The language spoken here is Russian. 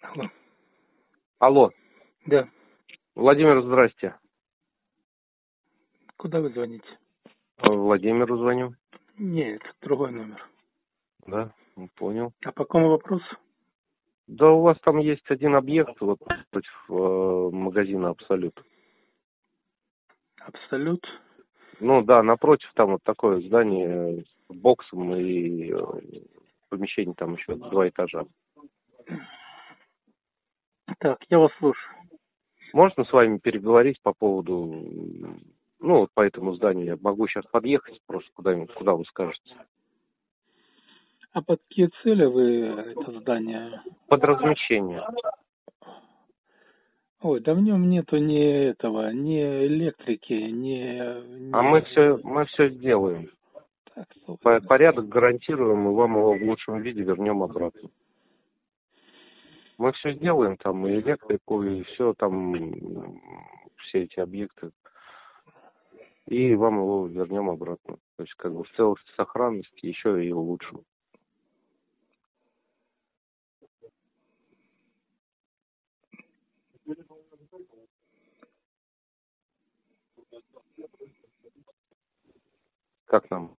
Алло. Алло, Да. Владимир, здрасте. Куда вы звоните? Владимиру звоню. Нет, другой номер. Да, понял. А по какому вопросу? Да, у вас там есть один объект вот против магазина Абсолют. Абсолют. Ну да, напротив там вот такое здание с боксом и помещение там еще 2 этажа. Так, я вас слушаю. Можно с вами переговорить по поводу, ну вот по этому зданию? Я могу сейчас подъехать просто куда-нибудь, куда вы скажете. А под какие цели вы это здание? Под размещение. Ой, да в нем нету ни этого, ни электрики, А ни... мы все сделаем. Так, собственно. Порядок гарантируем, и вам его в лучшем виде вернем обратно. Мы все сделаем, там и электрику, и все там, все эти объекты, и вам его вернем обратно. То есть как бы в целости, сохранности еще и улучшим. Как нам?